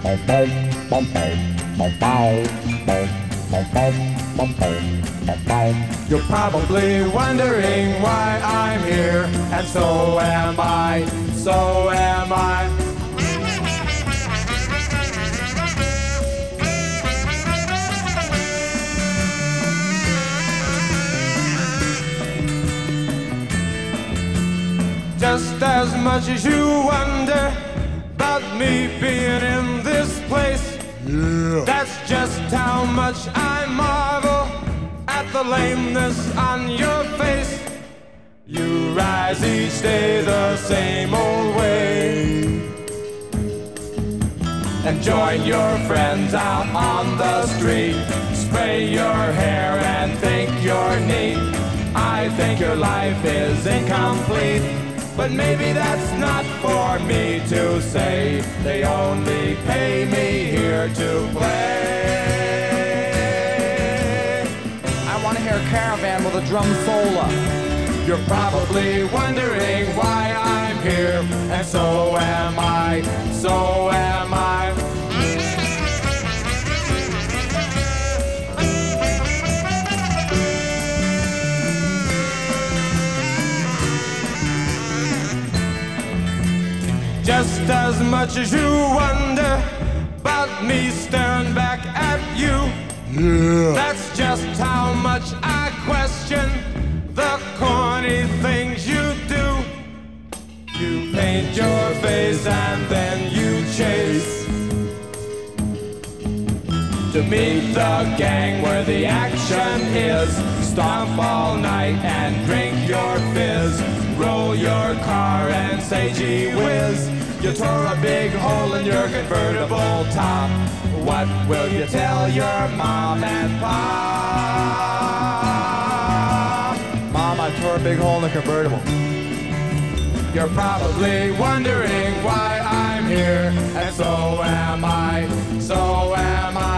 You're probably wondering why I'm here, and so am I, so am I. Just as much as you wonder about me being in this place, that's just how much I marvel at the lameness on your face. You rise each day the same old way, and join your friends out on the street. Spray your hair and think you're neat. I think your life is incomplete, but maybe that's not for me to say. They only pay me here to play. I want to hear a caravan with a drum solo. You're probably wondering why I'm here, and so am I, so am I. Just as much as you wonder about me staring back at you, that's just how much I question the corny things you do. You paint your face and then you chase to meet the gang where the action is. Stomp all night and drink your fizz. Roll your car and say gee whiz. You tore a big hole in your convertible top. What will you tell your mom and pop? Mom, I tore a big hole in the convertible. You're probably wondering why I'm here, and so am I, so am I.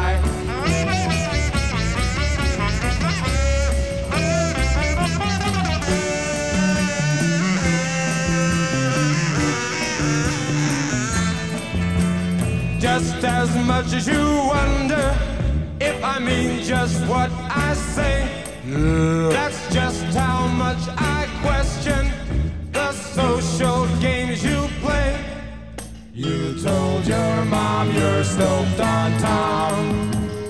Just as much as you wonder if I mean just what I say, that's just how much I question the social games you play. You told your mom you're stoked on Tom,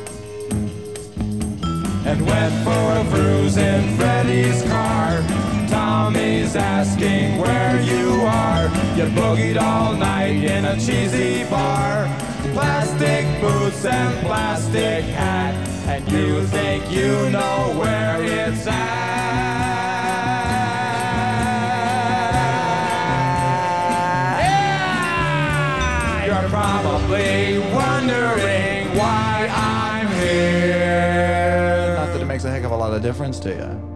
and went for a cruise in Freddy's car. Tommy's asking where you are. You boogied all night in a cheesy bar. Plastic boots and plastic hat, and you think you know where it's at. Yeah! You're probably wondering why I'm here. Not that it makes a heck of a lot of difference to you.